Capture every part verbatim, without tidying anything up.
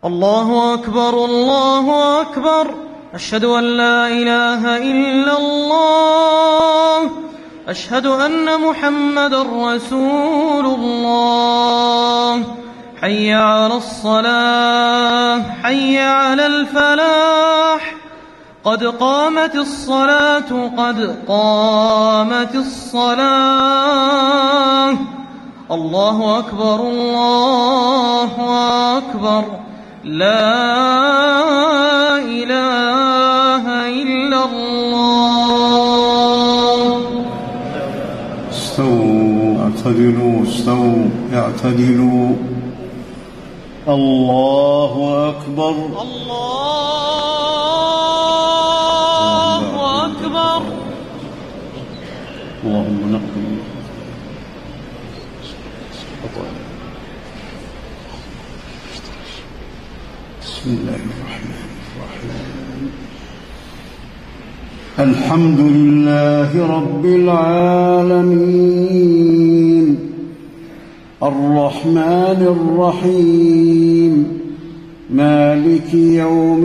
الله أكبر الله أكبر. أشهد أن لا إله إلا الله. أشهد أن محمدًا رسول الله. حي على الصلاة حي على الفلاح. قد قامت الصلاة قد قامت الصلاة. الله أكبر الله أكبر. لا إله إلا الله. استووا اعتدلوا استووا اعتدلوا. الله أكبر الله أكبر. اللهم نقل بسم الله الرحمن الرحيم. الحمد لله رب العالمين الرحمن الرحيم مالك يوم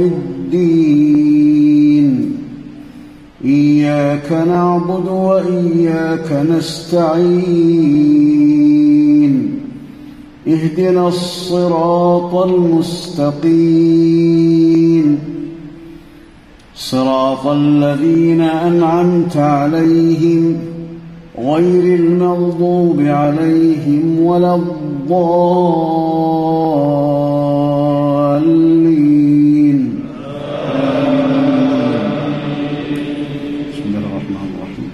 الدين. إياك نعبد وإياك نستعين. اهدنا الصراط المستقيم صراط الذين أنعمت عليهم غير المغضوب عليهم ولا الضالين. بسم الله الرحمن الرحيم.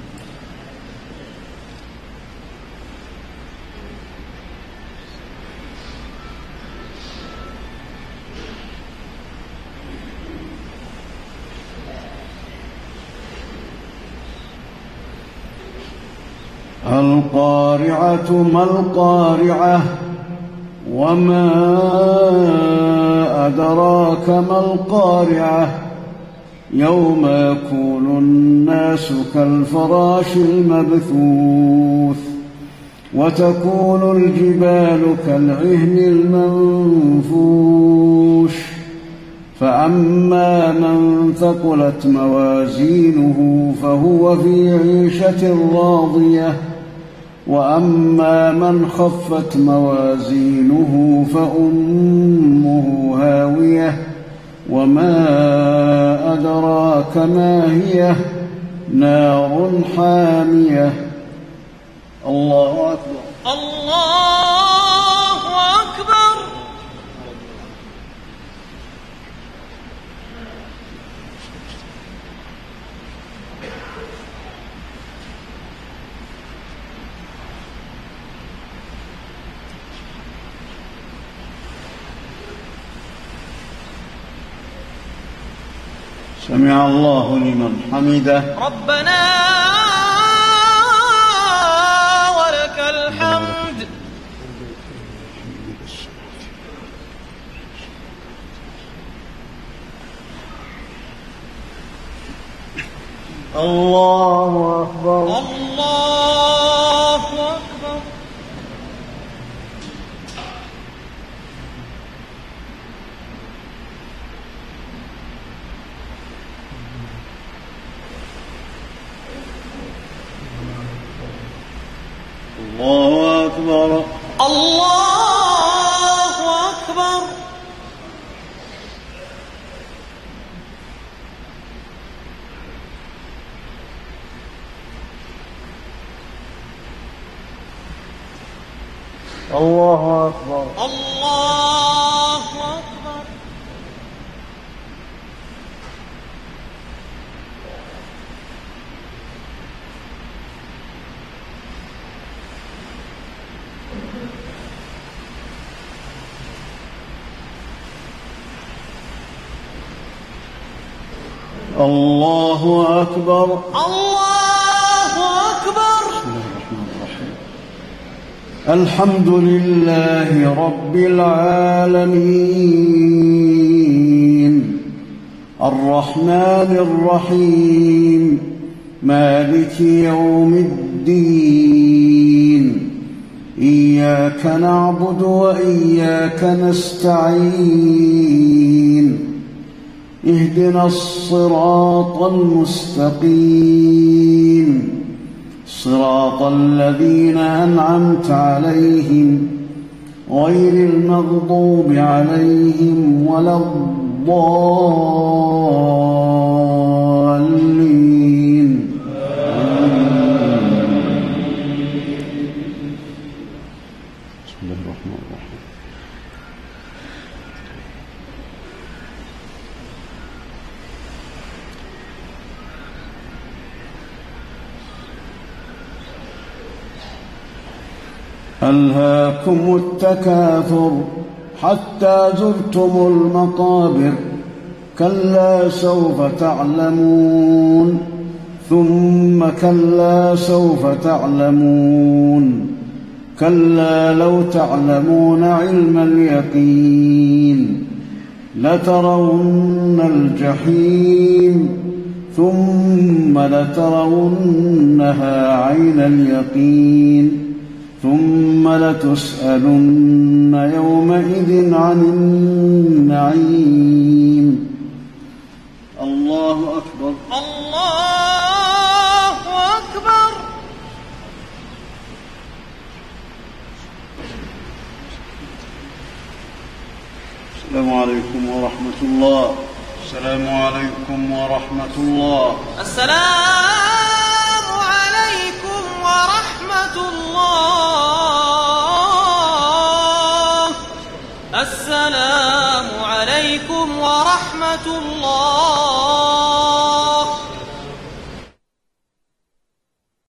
القارعة ما القارعة وما أدراك ما القارعة يوم يكون الناس كالفراش المبثوث وتكون الجبال كالعهن المنفوش. فأما من ثقلت موازينه فهو في عيشة راضية وأما من خفت موازينه فأمه هاوية وما أدراك ما هي نار حامية. الله أكبر الله أكبر. سمع الله لمن حمده. ربنا ولك الحمد. الله أكبر الله أكبر. الله أكبر الله أكبر. الله أكبر الله أكبر. الله أكبر الله أكبر. الحمد لله رب العالمين الرحمن الرحيم مالك يوم الدين. إياك نعبد وإياك نستعين اهدنا الصراط المستقيم صراط الذين أنعمت عليهم غير المغضوب عليهم ولا الضالين. بسم الله الرحمن الرحيم. ألهاكم التكاثر حتى زرتم المقابر كلا سوف تعلمون ثم كلا سوف تعلمون كلا لو تعلمون علم اليقين لترون الجحيم ثم لترونها عين اليقين ثم لتسألن يومئذ عن النعيم. الله أكبر. الله أكبر. السلام عليكم ورحمة الله. السلام عليكم ورحمة الله. السلام عليكم ورحمة الله. السلام عليكم ورحمة الله.